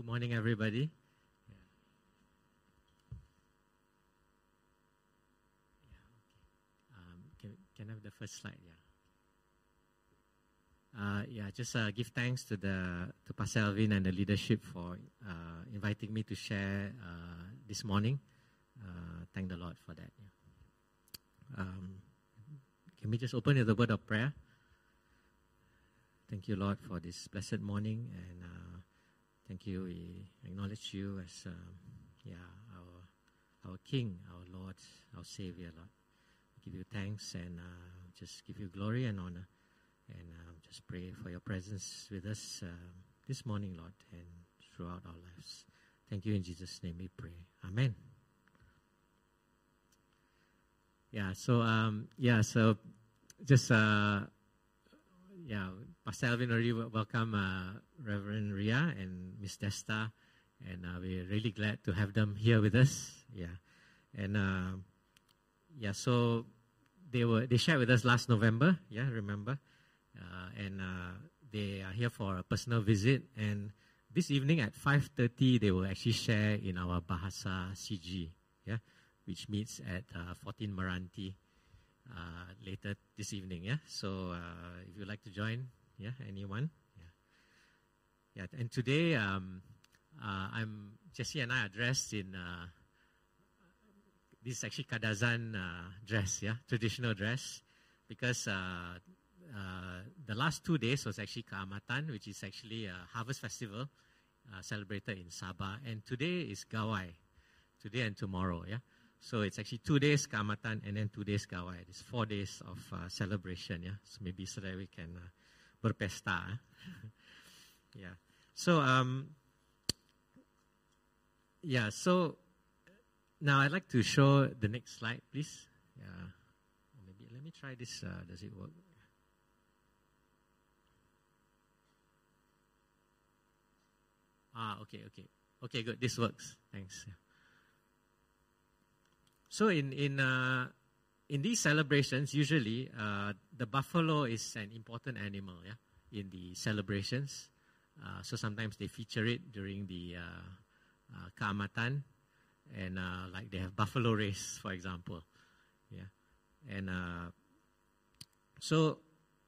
Good morning, everybody. Can I have the first slide? Just give thanks to Pastor Alvin and the leadership for inviting me to share this morning. Thank the Lord for that. Can we just open with a word of prayer? Thank you, Lord, for this blessed morning, and thank you. We acknowledge you as our King, our Lord, our Savior, Lord. We give you thanks and just give you glory and honor, and just pray for your presence with us this morning, Lord, and throughout our lives. Thank you, in Jesus' name we pray. Amen. Pastor Alvin already welcome Reverend Ria and Miss Desta, and we're really glad to have them here with us. So they shared with us last November. Remember, and they are here for a personal visit. And this evening at 5:30, they will actually share in our Bahasa CG, which meets at 14 Meranti later this evening. So if you'd like to join, anyone. And today, Jessie and I are dressed in this is actually Kadazan dress, traditional dress, because the last 2 days was actually Keamatan, which is actually a harvest festival celebrated in Sabah, and today is Gawai, today and tomorrow, So it's actually 2 days Keamatan and then 2 days Gawai. It's 4 days of celebration, So maybe so that we can berpesta. So So now I'd like to show the next slide, please. Maybe let me try this. Does it work? Okay, good. This works. Thanks. So in these celebrations, usually the buffalo is an important animal, in the celebrations. So sometimes they feature it during the Keamatan, and like they have buffalo race, for example, And so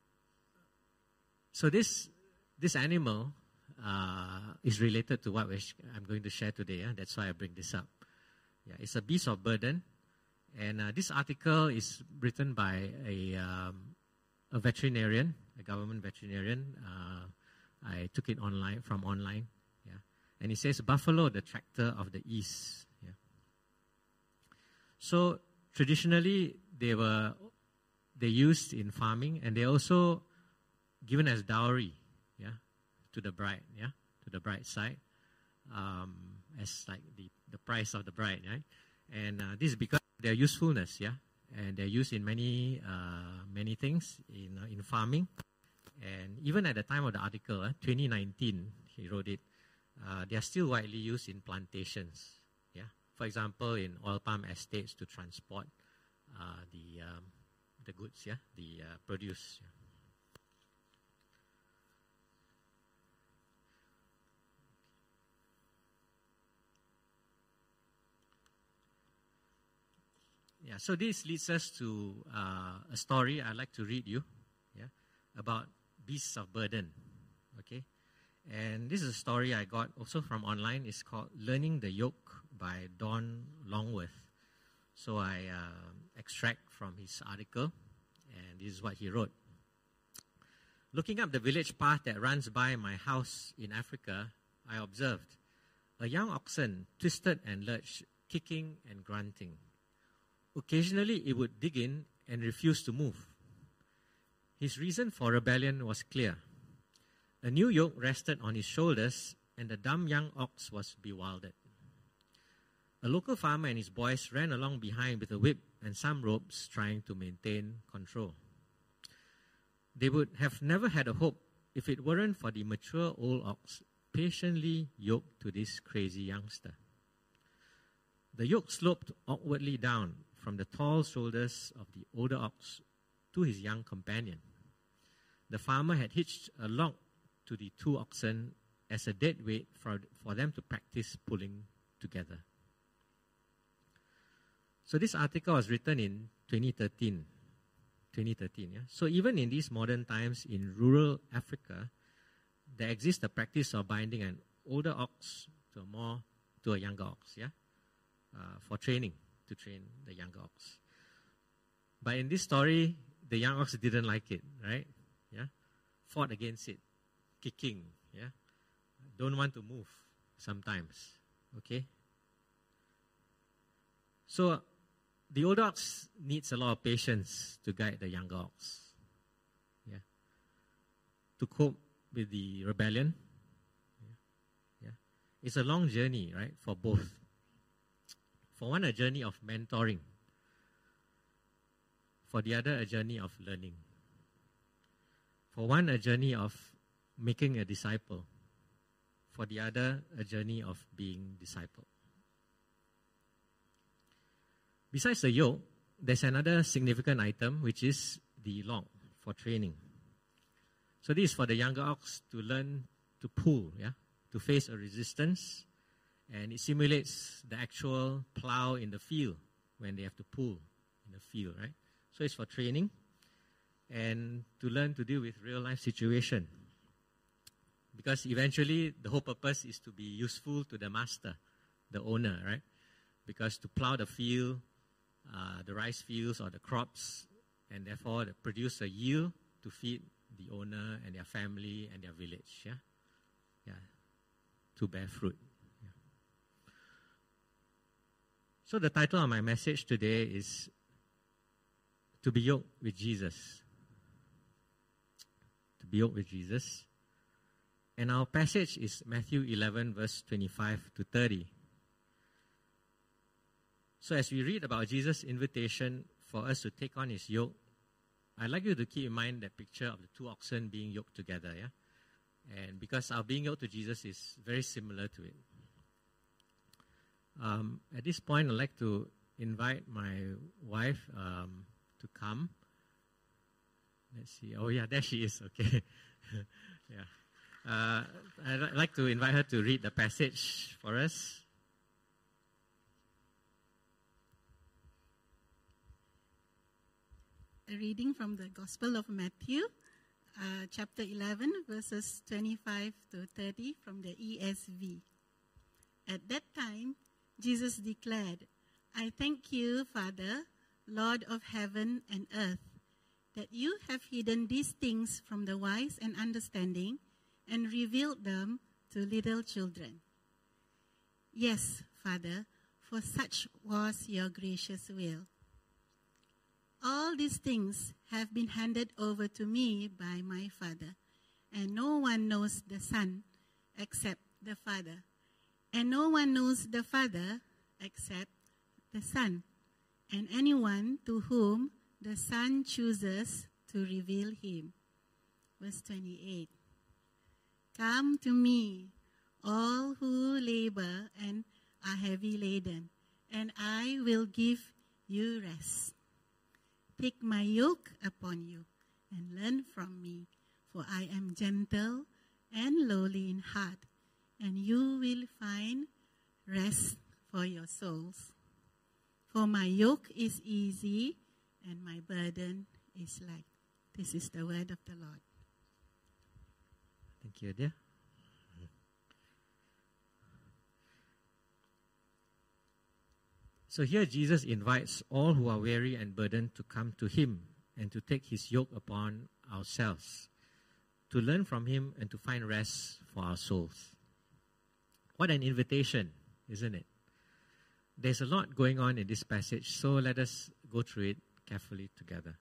this animal is related to what I'm going to share today. That's why I bring this up. It's a beast of burden. And this article is written by a veterinarian, a government veterinarian. I took it from online. And it says, Buffalo, the tractor of the East. So traditionally, they used in farming, and they also given as dowry, to the bride, to the bride side, as like the price of the bride, right? And this is because of their usefulness, and they're used in many things in farming. And even at the time of the article, 2019, he wrote it, they are still widely used in plantations, For example, in oil palm estates to transport the goods, the produce. So this leads us to a story I'd like to read you, about beasts of burden, okay? And this is a story I got also from online. It's called Learning the Yoke by Don Longworth. So I extract from his article, and this is what he wrote. Looking up the village path that runs by my house in Africa, I observed a young oxen twisted and lurched, kicking and grunting. Occasionally it would dig in and refuse to move. His reason for rebellion was clear. A new yoke rested on his shoulders, and the dumb young ox was bewildered. A local farmer and his boys ran along behind with a whip and some ropes, trying to maintain control. They would have never had a hope if it weren't for the mature old ox patiently yoked to this crazy youngster. The yoke sloped awkwardly down from the tall shoulders of the older ox to his young companion. The farmer had hitched a log to the two oxen as a dead weight for them to practice pulling together. So this article was written in 2013. Yeah? So even in these modern times in rural Africa, there exists a practice of binding an older ox to a younger ox, yeah, for training, to train the younger ox. But in this story, the young ox didn't like it, right? Yeah, fought against it, kicking, yeah, don't want to move sometimes, okay? So the older ox needs a lot of patience to guide the younger ox, yeah, to cope with the rebellion. Yeah. It's a long journey, right, for both. For one, a journey of mentoring. For the other, a journey of learning. For one, a journey of making a disciple. For the other, a journey of being discipled. Besides the yoke, there's another significant item, which is the long for training. So this is for the younger ox to learn to pull, yeah, to face a resistance, and it simulates the actual plow in the field when they have to pull in the field, right? So it's for training and to learn to deal with real life situation. Because eventually the whole purpose is to be useful to the master, the owner, right? Because to plow the field, the rice fields or the crops, and therefore produce a yield to feed the owner and their family and their village, yeah? Yeah, to bear fruit. Yeah. So the title of my message today is To be Yoked with Jesus. To be yoked with Jesus. And our passage is Matthew 11, verse 25 to 30. So as we read about Jesus' invitation for us to take on his yoke, I'd like you to keep in mind that picture of the two oxen being yoked together, yeah? And because our being yoked to Jesus is very similar to it. At this point, I'd like to invite my wife to come. Let's see. Oh, yeah, there she is. Okay. Yeah. I'd like to invite her to read the passage for us. A reading from the Gospel of Matthew, chapter 11, verses 25 to 30 from the ESV. At that time, Jesus declared, I thank you, Father, Lord of heaven and earth, that you have hidden these things from the wise and understanding and revealed them to little children. Yes, Father, for such was your gracious will. All these things have been handed over to me by my Father, and no one knows the Son except the Father, and no one knows the Father except the Son, and anyone to whom the Son chooses to reveal him. Verse 28. Come to me, all who labor and are heavy laden, and I will give you rest. Take my yoke upon you and learn from me, for I am gentle and lowly in heart, and you will find rest for your souls. For my yoke is easy and my burden is light. This is the word of the Lord. Thank you, dear. So here Jesus invites all who are weary and burdened to come to him and to take his yoke upon ourselves, to learn from him and to find rest for our souls. What an invitation, isn't it? There's a lot going on in this passage, so let us go through it carefully together.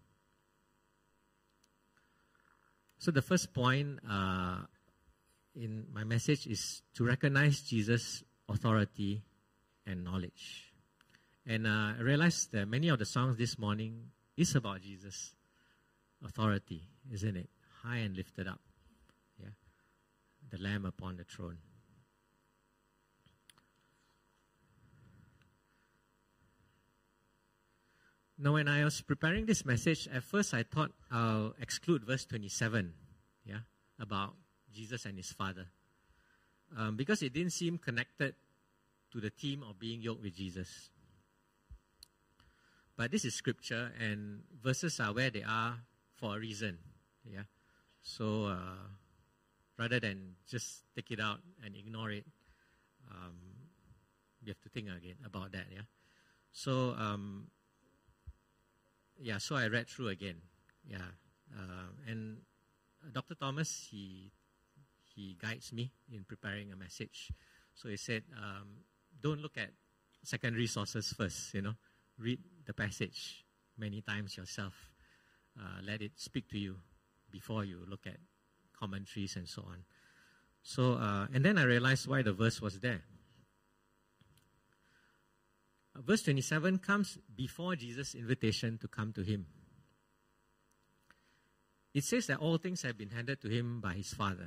So the first point in my message is to recognize Jesus' authority and knowledge. And I realized that many of the songs this morning is about Jesus' authority, isn't it? High and lifted up. Yeah. The Lamb upon the throne. Now, when I was preparing this message, at first I thought I'll exclude verse 27, yeah, about Jesus and his Father. because it didn't seem connected to the theme of being yoked with Jesus. But this is scripture, and verses are where they are for a reason. Yeah. So rather than just take it out and ignore it, you have to think again about that. Yeah. So so I read through again. Yeah. And Dr. Thomas, he guides me in preparing a message. So he said, don't look at secondary sources first, read the passage many times yourself. Let it speak to you before you look at commentaries and so on. So, and then I realized why the verse was there. Verse 27 comes before Jesus' invitation to come to him. It says that all things have been handed to him by his Father.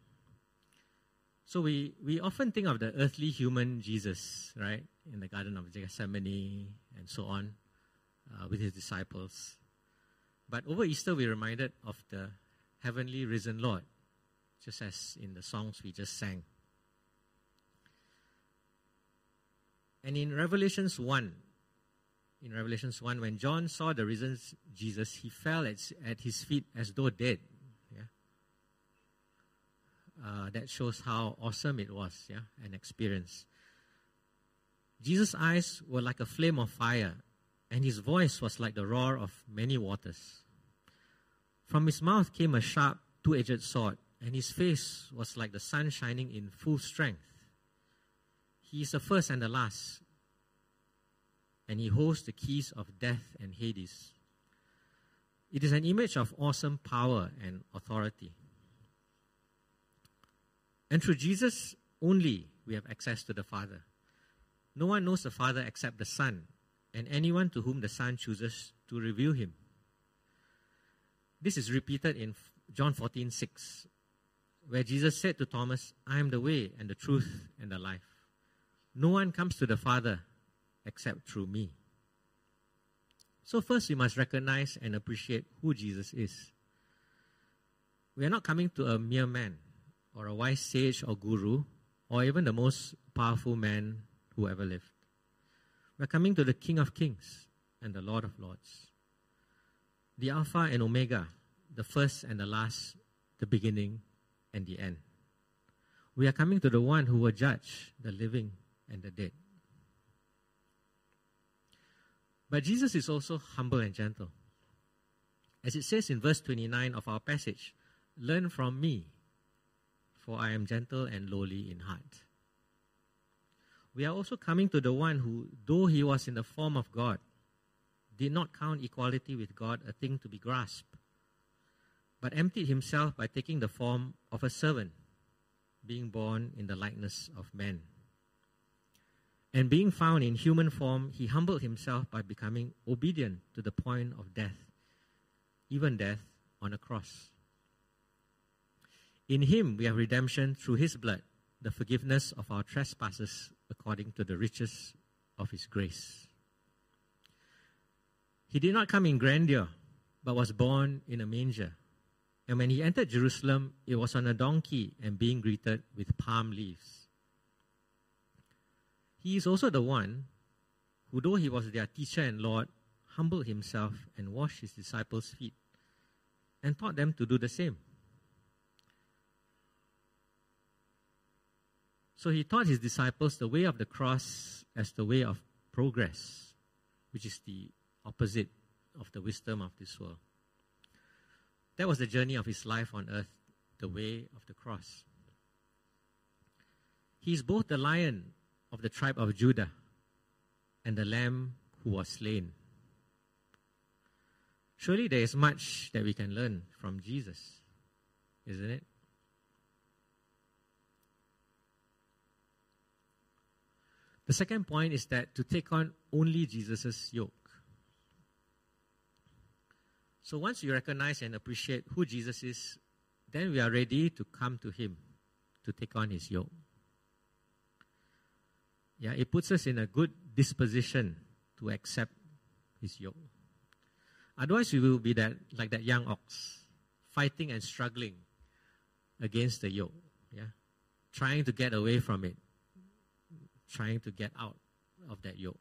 So we often think of the earthly human Jesus, right, in the Garden of Gethsemane and so on, with his disciples. But over Easter, we're reminded of the heavenly risen Lord, just as in the songs we just sang. And in Revelations 1, when John saw the risen Jesus, he fell at his feet as though dead. That shows how awesome it was, an experience. Jesus' eyes were like a flame of fire, and his voice was like the roar of many waters. From his mouth came a sharp, two-edged sword, and his face was like the sun shining in full strength. He is the first and the last, and he holds the keys of death and Hades. It is an image of awesome power and authority. And through Jesus only we have access to the Father. No one knows the Father except the Son, and anyone to whom the Son chooses to reveal him. This is repeated in John 14:6, where Jesus said to Thomas, I am the way and the truth and the life. No one comes to the Father except through me. So first we must recognize and appreciate who Jesus is. We are not coming to a mere man, or a wise sage or guru, or even the most powerful man who ever lived. We're coming to the King of Kings and the Lord of Lords. The Alpha and Omega, the first and the last, the beginning and the end. We are coming to the one who will judge the living and the dead. But Jesus is also humble and gentle. As it says in verse 29 of our passage, learn from me, for I am gentle and lowly in heart. We are also coming to the one who, though he was in the form of God, did not count equality with God a thing to be grasped, but emptied himself by taking the form of a servant, being born in the likeness of men. And being found in human form, he humbled himself by becoming obedient to the point of death, even death on a cross. In him we have redemption through his blood, the forgiveness of our trespasses according to the riches of his grace. He did not come in grandeur, but was born in a manger. And when he entered Jerusalem, it was on a donkey and being greeted with palm leaves. He is also the one who, though he was their teacher and Lord, humbled himself and washed his disciples' feet and taught them to do the same. So he taught his disciples the way of the cross as the way of progress, which is the opposite of the wisdom of this world. That was the journey of his life on earth, the way of the cross. He is both the Lion of the tribe of Judah and the Lamb who was slain. Surely there is much that we can learn from Jesus, isn't it? The second point is that to take on only Jesus' yoke. So once we recognize and appreciate who Jesus is, then we are ready to come to him to take on his yoke. Yeah, it puts us in a good disposition to accept his yoke. Otherwise, we will be like that young ox, fighting and struggling against the yoke. Yeah, trying to get away from it, trying to get out of that yoke.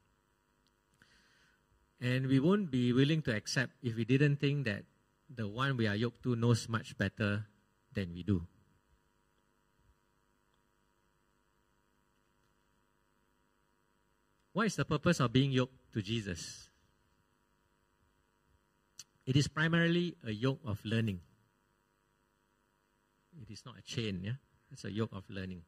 And we won't be willing to accept if we didn't think that the one we are yoked to knows much better than we do. What is the purpose of being yoked to Jesus? It is primarily a yoke of learning. It is not a chain, yeah? It's a yoke of learning.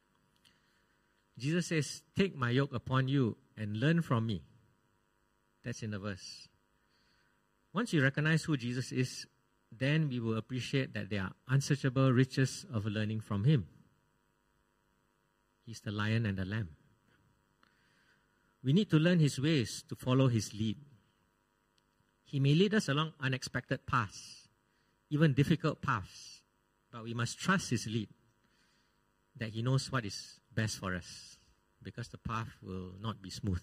Jesus says, "Take my yoke upon you and learn from me." That's in the verse. Once you recognize who Jesus is, then we will appreciate that there are unsearchable riches of learning from him. He's the lion and the lamb. We need to learn his ways to follow his lead. He may lead us along unexpected paths, even difficult paths, but we must trust his lead, that he knows what is best for us, because the path will not be smooth.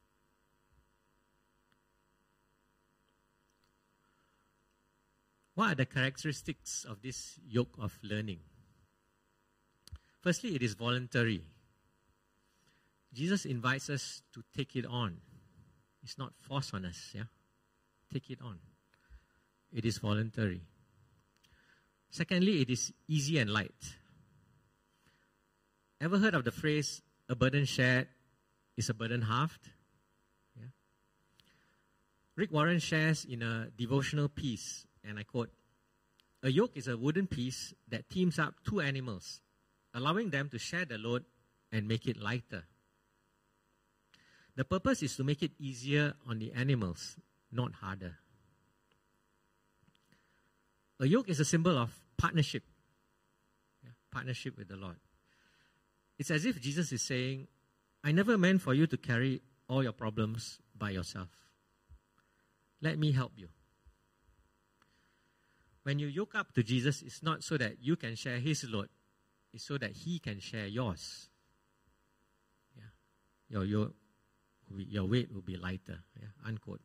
What are the characteristics of this yoke of learning? Firstly, it is voluntary. Jesus invites us to take it on. It's not forced on us, yeah? Take it on. It is voluntary. Secondly, it is easy and light. Ever heard of the phrase, "a burden shared is a burden halved"? Yeah. Rick Warren shares in a devotional piece, and I quote, "A yoke is a wooden piece that teams up two animals, allowing them to share the load and make it lighter. The purpose is to make it easier on the animals, not harder." A yoke is a symbol of partnership. Yeah, partnership with the Lord. It's as if Jesus is saying, "I never meant for you to carry all your problems by yourself. Let me help you." When you yoke up to Jesus, it's not so that you can share his load. It's so that he can share yours. Yeah. Your weight will be lighter. Yeah. Unquote.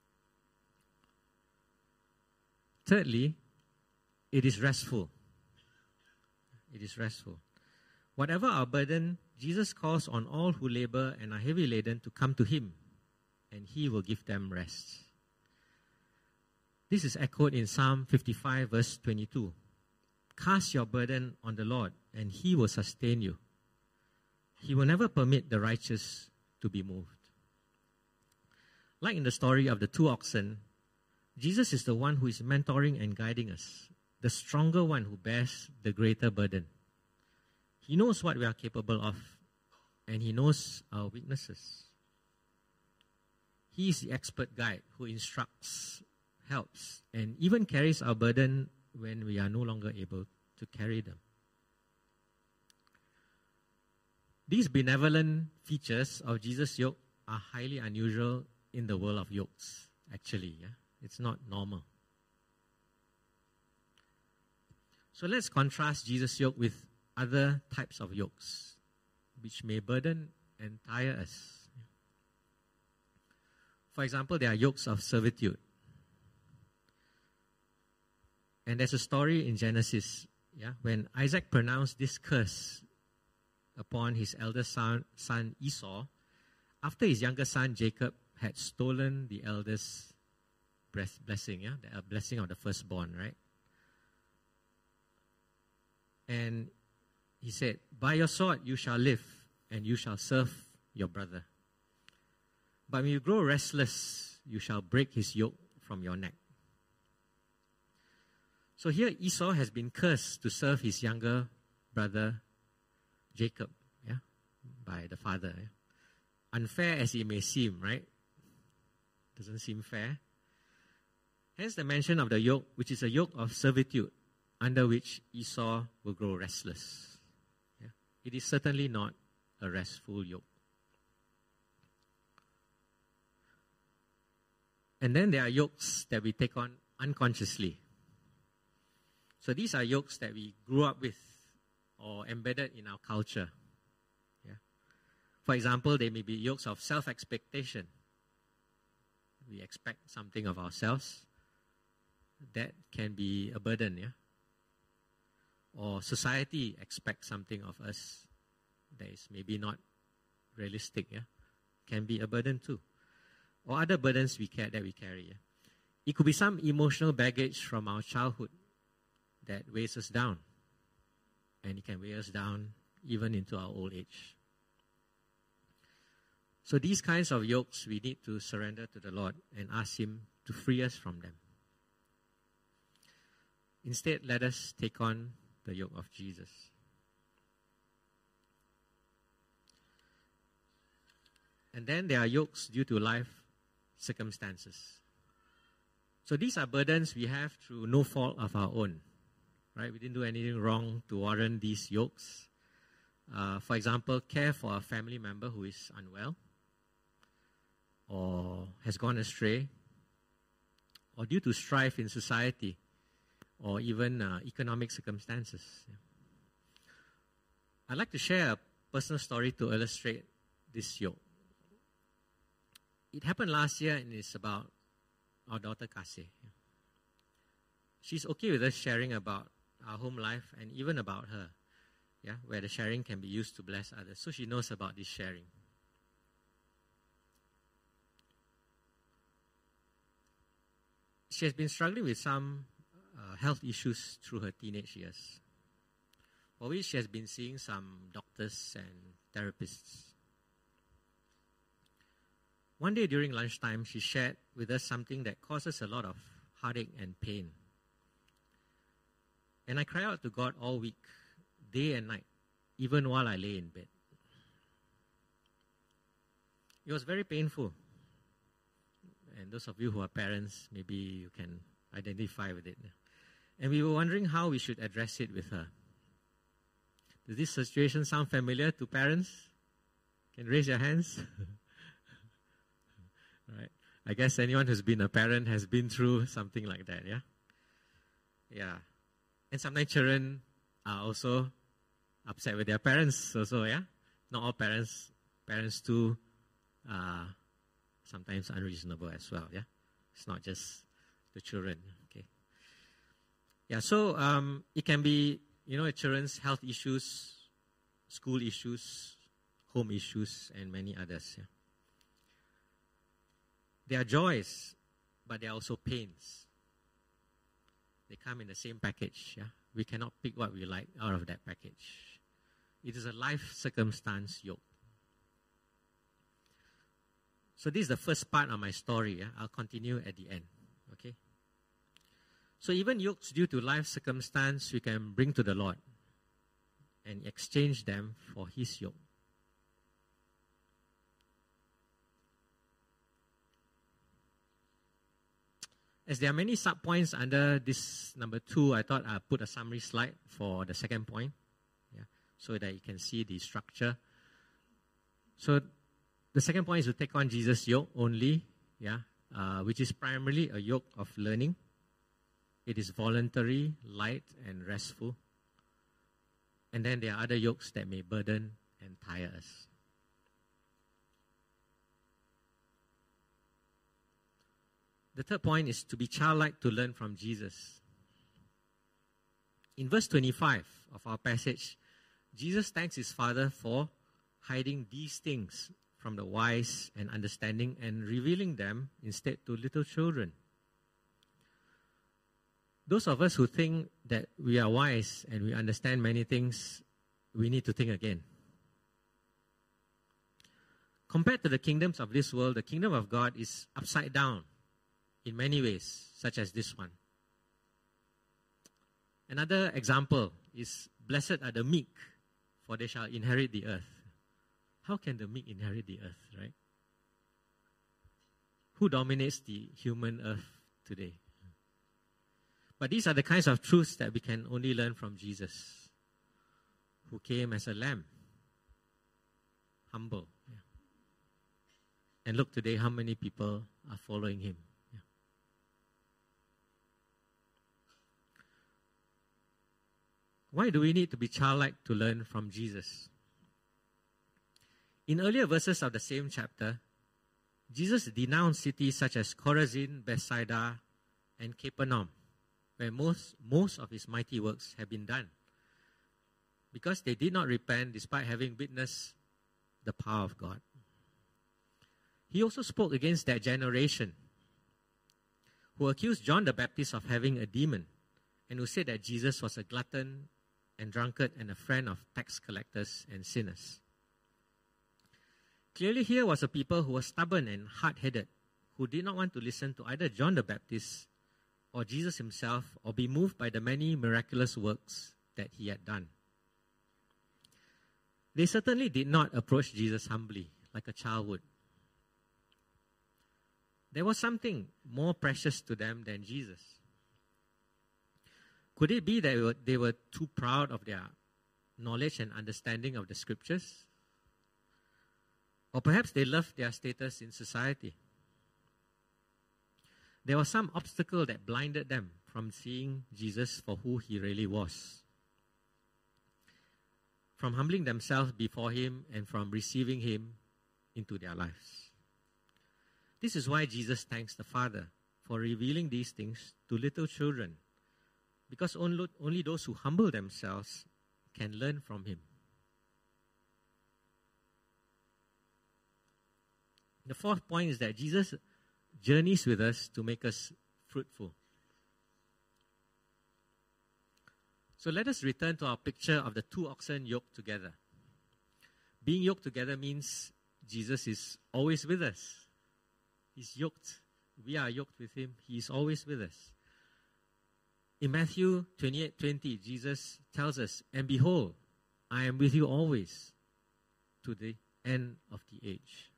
Thirdly, it is restful. It is restful. Whatever our burden, Jesus calls on all who labor and are heavy laden to come to him, and he will give them rest. This is echoed in Psalm 55, verse 22. "Cast your burden on the Lord, and he will sustain you. He will never permit the righteous to be moved." Like in the story of the two oxen, Jesus is the one who is mentoring and guiding us, the stronger one who bears the greater burden. He knows what we are capable of, and he knows our weaknesses. He is the expert guide who instructs, helps, and even carries our burden when we are no longer able to carry them. These benevolent features of Jesus' yoke are highly unusual in the world of yokes, actually. Yeah? It's not normal. So let's contrast Jesus' yoke with other types of yokes, which may burden and tire us. For example, there are yokes of servitude. And there's a story in Genesis, yeah, when Isaac pronounced this curse upon his eldest son Esau, after his younger son Jacob had stolen the eldest blessing, yeah, the blessing of the firstborn, right? And he said, "By your sword you shall live, and you shall serve your brother. But when you grow restless, you shall break his yoke from your neck." So here Esau has been cursed to serve his younger brother Jacob, yeah, by the father. Yeah? Unfair as it may seem, right? Doesn't seem fair. Hence the mention of the yoke, which is a yoke of servitude, under which Esau will grow restless. Yeah? It is certainly not a restful yoke. And then there are yokes that we take on unconsciously. So these are yokes that we grew up with or embedded in our culture. Yeah? For example, they may be yokes of self-expectation. We expect something of ourselves. That can be a burden, yeah? or society expects something of us that is maybe not realistic, yeah, can be a burden too. Or other burdens that we carry. Yeah? It could be some emotional baggage from our childhood that weighs us down. And it can weigh us down even into our old age. So these kinds of yokes, we need to surrender to the Lord and ask Him to free us from them. Instead, let us take on the yoke of Jesus. And then there are yokes due to life circumstances. So these are burdens we have through no fault of our own. Right? We didn't do anything wrong to warrant these yokes. For example, care for a family member who is unwell or has gone astray, or due to strife in society, or even economic circumstances. Yeah. I'd like to share a personal story to illustrate this yoke. It happened last year, and it's about our daughter Kasih. Yeah. She's okay with us sharing about our home life and even about her, yeah, where the sharing can be used to bless others. So she knows about this sharing. She has been struggling with some health issues through her teenage years, for which she has been seeing some doctors and therapists. One day during lunchtime, she shared with us something that causes a lot of heartache and pain. And I cried out to God all week, day and night, even while I lay in bed. It was very painful. And those of you who are parents, maybe you can identify with it. And we were wondering how we should address it with her. Does this situation sound familiar to parents? Can you raise your hands? Right. I guess anyone who's been a parent has been through something like that, yeah? Yeah. And sometimes children are also upset with their parents also, yeah? Not all parents too sometimes unreasonable as well, yeah? It's not just the children, okay? Yeah, so it can be, children's health issues, school issues, home issues, and many others, yeah? There are joys, but there are also pains. They come in the same package, yeah? We cannot pick what we like out of that package. It is a life circumstance yoke. So this is the first part of my story. Yeah? I'll continue at the end. Okay. So even yokes due to life circumstance, we can bring to the Lord and exchange them for His yoke. As there are many sub-points under this number 2, I thought I'd put a summary slide for the second point, yeah, so that you can see the structure. So the second point is to take on Jesus' yoke only, yeah, which is primarily a yoke of learning. It is voluntary, light, and restful. And then there are other yokes that may burden and tire us. The third point is to be childlike to learn from Jesus. In verse 25 of our passage, Jesus thanks His Father for hiding these things from the wise and understanding and revealing them instead to little children. Those of us who think that we are wise and we understand many things, we need to think again. Compared to the kingdoms of this world, the kingdom of God is upside down in many ways, such as this one. Another example is, blessed are the meek, for they shall inherit the earth. How can the meek inherit the earth, right? Who dominates the human earth today? But these are the kinds of truths that we can only learn from Jesus, who came as a lamb, humble. Yeah. And look today how many people are following Him. Yeah. Why do we need to be childlike to learn from Jesus? In earlier verses of the same chapter, Jesus denounced cities such as Chorazin, Bethsaida, and Capernaum, where most of His mighty works have been done. because they did not repent despite having witnessed the power of God. He also spoke against that generation who accused John the Baptist of having a demon and who said that Jesus was a glutton and drunkard and a friend of tax collectors and sinners. Clearly, here was a people who were stubborn and hard-headed, who did not want to listen to either John the Baptist or Jesus himself or be moved by the many miraculous works that he had done. They certainly did not approach Jesus humbly, like a child would. There was something more precious to them than Jesus. Could it be that they were too proud of their knowledge and understanding of the scriptures? Or perhaps they loved their status in society. There was some obstacle that blinded them from seeing Jesus for who he really was, from humbling themselves before him and from receiving him into their lives. This is why Jesus thanks the Father for revealing these things to little children, because only those who humble themselves can learn from him. The fourth point is that Jesus journeys with us to make us fruitful. So let us return to our picture of the two oxen yoked together. Being yoked together means Jesus is always with us. He's yoked. We are yoked with him. He is always with us. In Matthew 28:20, Jesus tells us, "And behold, I am with you always to the end of the age."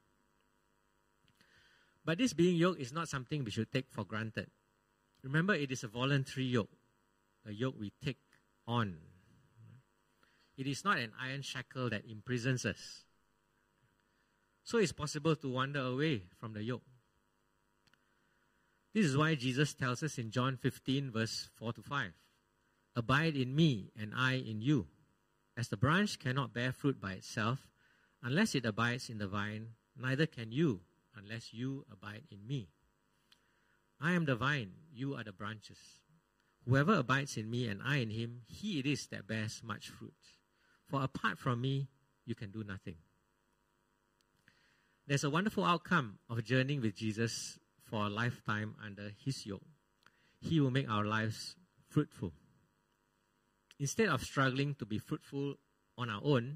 But this being yoked is not something we should take for granted. Remember, it is a voluntary yoke, a yoke we take on. It is not an iron shackle that imprisons us. So it's possible to wander away from the yoke. This is why Jesus tells us in John 15, verse 4-5, "Abide in me and I in you. As the branch cannot bear fruit by itself unless it abides in the vine, neither can you unless you abide in me. I am the vine, you are the branches. Whoever abides in me and I in him, he it is that bears much fruit. For apart from me, you can do nothing." There's a wonderful outcome of journeying with Jesus for a lifetime under his yoke. He will make our lives fruitful. Instead of struggling to be fruitful on our own,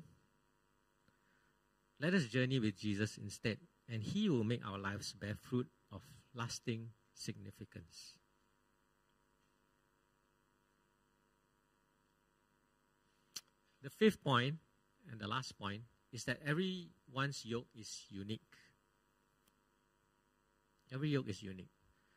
let us journey with Jesus instead, and he will make our lives bear fruit of lasting significance. The fifth point, and the last point, is that everyone's yoke is unique. Every yoke is unique.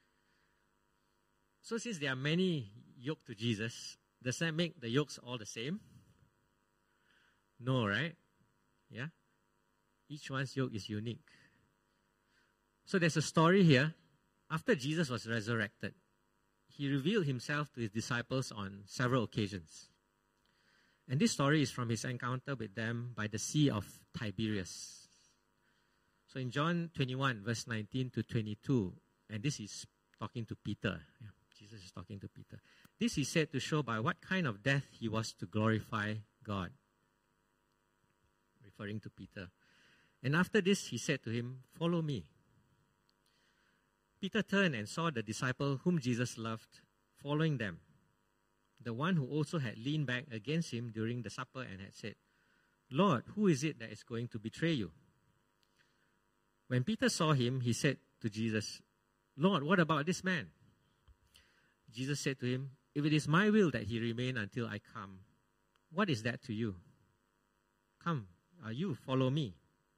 So since there are many yoked to Jesus, does that make the yokes all the same? No, right? Yeah? Each one's yoke is unique. So there's a story here. After Jesus was resurrected, he revealed himself to his disciples on several occasions. And this story is from his encounter with them by the Sea of Tiberias. So in John 21, verse 19-22, and this is talking to Peter. Yeah, Jesus is talking to Peter. This he said to show by what kind of death he was to glorify God. Referring to Peter. And after this he said to him, "Follow me." Peter turned and saw the disciple whom Jesus loved following them, the one who also had leaned back against him during the supper and had said, "Lord, who is it that is going to betray you?" When Peter saw him, he said to Jesus, "Lord, what about this man?" Jesus said to him, "If it is my will that he remain until I come, what is that to you? Come, you follow me."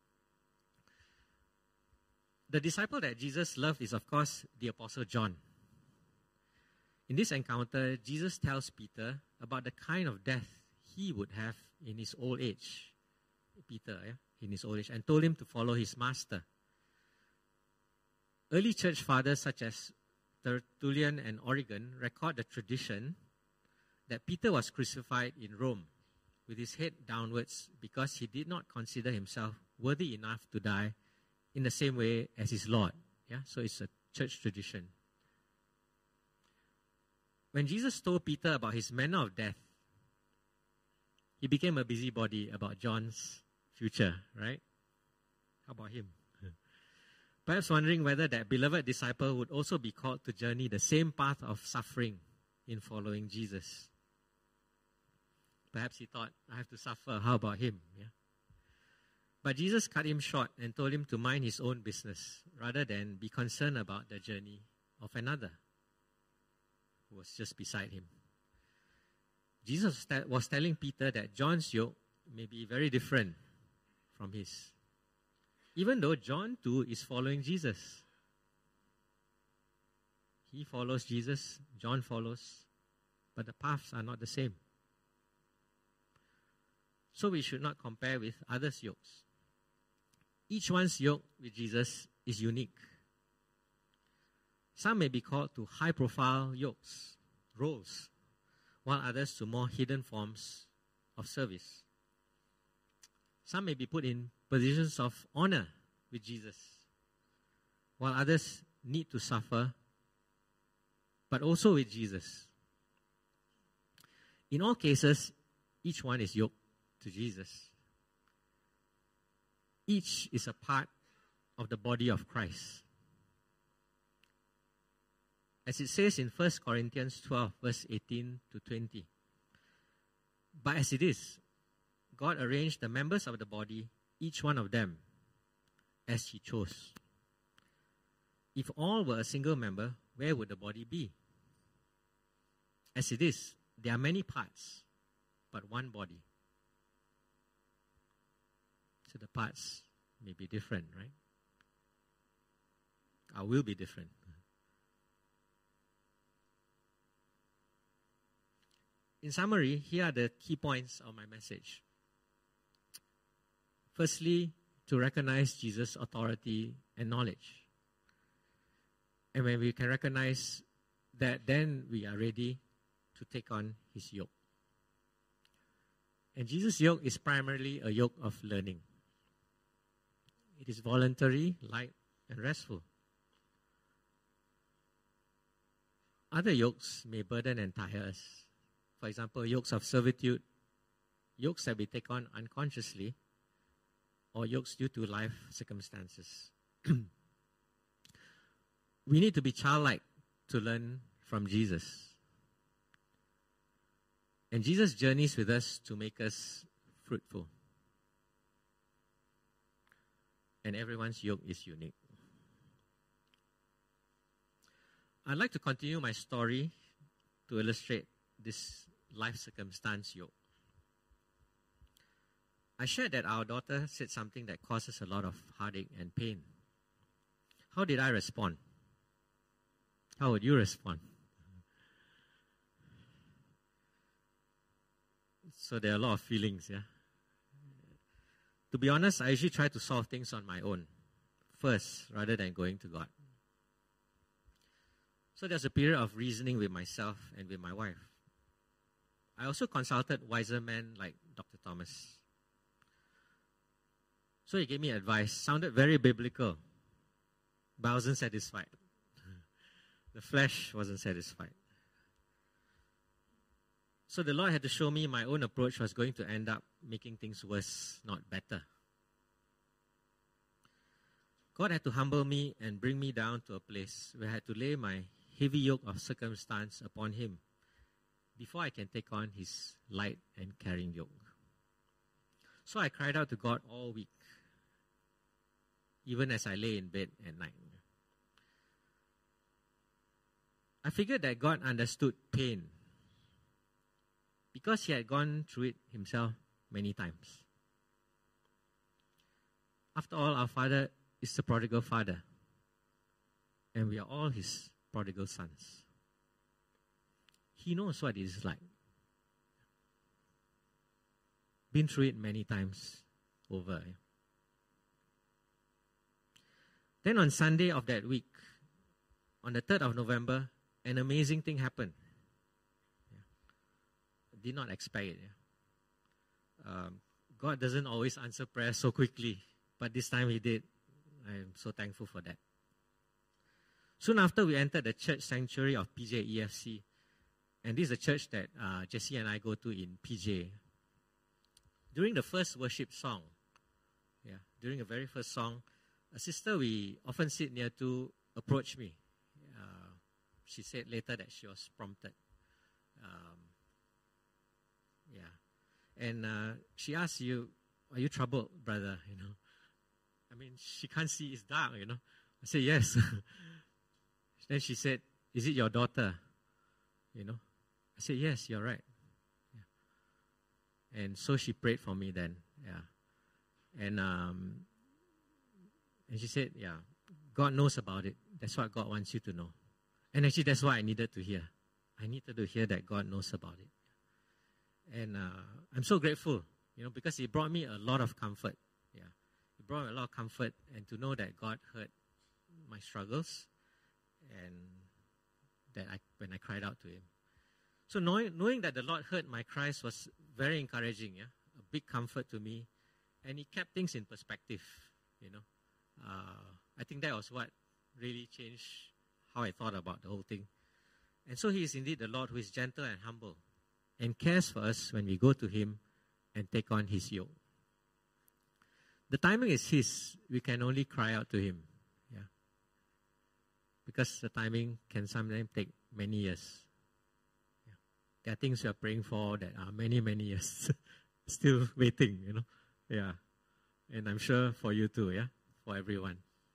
The disciple that Jesus loved is, of course, the Apostle John. In this encounter, Jesus tells Peter about the kind of death he would have in his old age. Peter, in his old age, and told him to follow his master. Early church fathers such as Tertullian and Origen record the tradition that Peter was crucified in Rome with his head downwards because he did not consider himself worthy enough to die in the same way as his Lord. Yeah, so it's a church tradition. When Jesus told Peter about his manner of death, he became a busybody about John's future, right? How about him? Perhaps wondering whether that beloved disciple would also be called to journey the same path of suffering in following Jesus. Perhaps he thought, I have to suffer. How about him? Yeah. But Jesus cut him short and told him to mind his own business rather than be concerned about the journey of another who was just beside him. Jesus was telling Peter that John's yoke may be very different from his. Even though John too is following Jesus. He follows Jesus, John follows, but the paths are not the same. So we should not compare with others' yokes. Each one's yoke with Jesus is unique. Some may be called to high-profile yokes, roles, while others to more hidden forms of service. Some may be put in positions of honor with Jesus, while others need to suffer, but also with Jesus. In all cases, each one is yoked to Jesus. Each is a part of the body of Christ. As it says in 1 Corinthians 12, verse 18 to 20. But as it is, God arranged the members of the body, each one of them, as He chose. If all were a single member, where would the body be? As it is, there are many parts, but one body. So the parts may be different, right? Or will be different. In summary, here are the key points of my message. Firstly, to recognize Jesus' authority and knowledge. And when we can recognize that, then we are ready to take on His yoke. And Jesus' yoke is primarily a yoke of learning. It is voluntary, light, and restful. Other yokes may burden and tire us. For example, yokes of servitude, yokes that we take on unconsciously, or yokes due to life circumstances. We need to be childlike to learn from Jesus. And Jesus journeys with us to make us fruitful. And everyone's yoke is unique. I'd like to continue my story to illustrate this life circumstance yoke. I shared that our daughter said something that causes a lot of heartache and pain. How did I respond? How would you respond? So there are a lot of feelings, yeah? To be honest, I usually try to solve things on my own first, rather than going to God. So there's a period of reasoning with myself and with my wife. I also consulted wiser men like Dr. Thomas. So he gave me advice, sounded very biblical, but I wasn't satisfied. The flesh wasn't satisfied. So the Lord had to show me my own approach was going to end up making things worse, not better. God had to humble me and bring me down to a place where I had to lay my heavy yoke of circumstance upon Him before I can take on His light and caring yoke. So I cried out to God all week, even as I lay in bed at night. I figured that God understood pain because He had gone through it Himself many times. After all, our Father is the prodigal Father, and we are all His prodigal sons. He knows what it is like. Been through it many times over. Then on Sunday of that week, on the 3rd of November, an amazing thing happened. Did not expect it. God doesn't always answer prayers so quickly, but this time He did. I am so thankful for that. Soon after, we entered the church sanctuary of PJ EFC, and this is a church that Jesse and I go to in PJ. during the first worship song, during the very first song, a sister we often sit near to approached me. She said later that she was prompted. And she asked, are you troubled, brother? I mean, she can't see, it's dark, I said, yes. Then she said, is it your daughter? I said, yes, you're right. And so she prayed for me then. And she said, God knows about it. That's what God wants you to know. And actually, that's what I needed to hear. I needed to hear that God knows about it. And I'm so grateful, because He brought me a lot of comfort. He brought me a lot of comfort, and to know that God heard my struggles, and that when I cried out to Him. So knowing that the Lord heard my cries was very encouraging, a big comfort to me, and He kept things in perspective, I think that was what really changed how I thought about the whole thing. And so He is indeed the Lord who is gentle and humble, and cares for us when we go to Him and take on His yoke. The timing is His. We can only cry out to Him. Because the timing can sometimes take many years. There are things we are praying for that are many, many years still waiting, And I'm sure for you too, for everyone.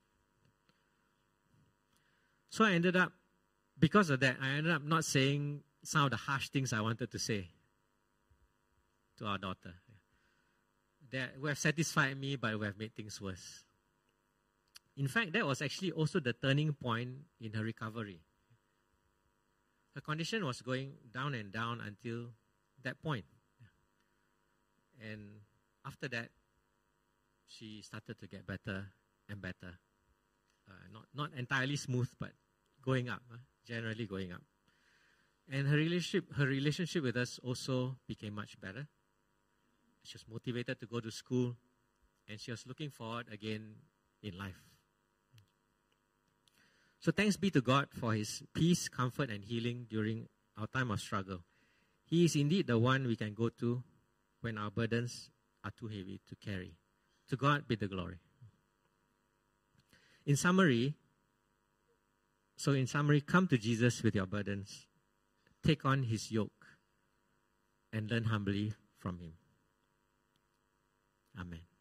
So because of that, I ended up not saying some of the harsh things I wanted to say to our daughter. That would have satisfied me, but would have made things worse. In fact, that was actually also the turning point in her recovery. Her condition was going down and down until that point. And after that, she started to get better and better. Not entirely smooth, but going up, generally going up. And her relationship with us also became much better. She was motivated to go to school, and she was looking forward again in life. So thanks be to God for His peace, comfort, and healing during our time of struggle. He is indeed the one we can go to when our burdens are too heavy to carry. To God be the glory. In summary, come to Jesus with your burdens, take on His yoke, and learn humbly from Him. Amen.